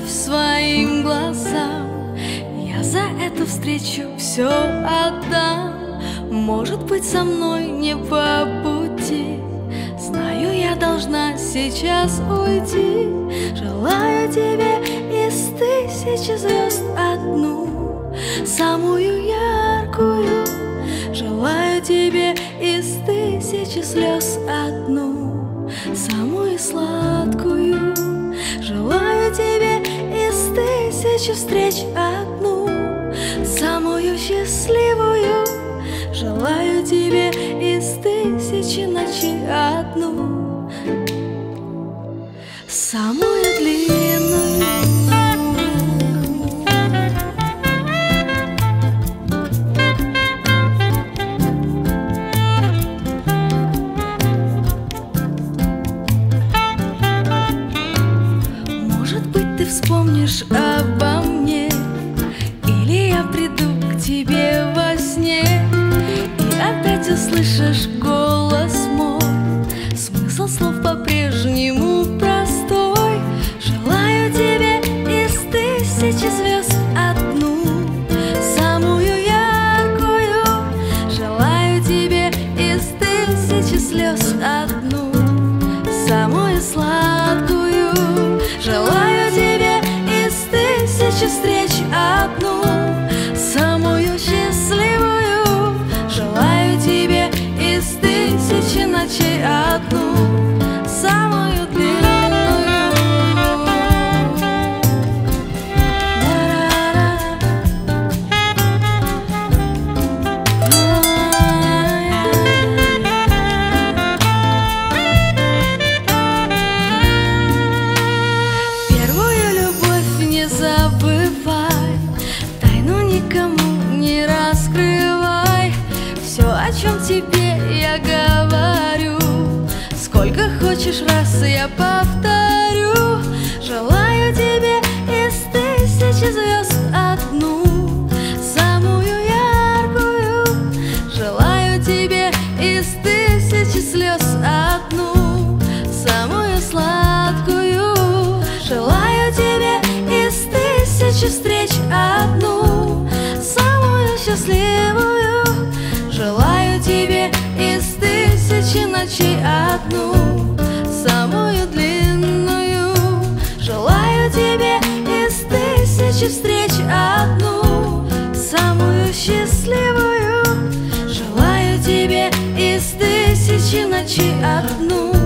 любовь своим глазам. Я за эту встречу все отдам. Может быть, со мной не по пути. Знаю, я должна сейчас уйти. Желаю тебе из тысячи звезд одну, самую яркую. Желаю тебе из тысячи слез одну, самую сладкую. Желаю тебе из тысячи встреч одну, самую счастливую. Желаю тебе из тысячи ночей одну, самую длинную. Может быть, ты вспомнишь обо мне, или я приду к тебе во сне, и опять услышишь голос мой. Смысл слов по-прежнему простой. Желаю тебе из тысячи звезд одну, самую яркую. Желаю тебе из тысячи слез одну, самую сладкую. Желаю тебе из тысячи встреч одну, самую счастливую. Желаю тебе из тысячи ночей одну, самую длинную. Первую любовь не забывай, тайну никому не раскрывай. Все, о чем тебе я говорю, сколько хочешь раз я повторю. Желаю тебе из тысячи звезд одну, самую яркую. Желаю тебе из тысячи слез одну, самую сладкую. Желаю тебе из тысячи встреч одну, самую счастливую. Желаю тебе из тысячи ночей одну, самую длинную. Желаю тебе из тысячи встреч одну, самую счастливую. Желаю тебе из тысячи ночей одну,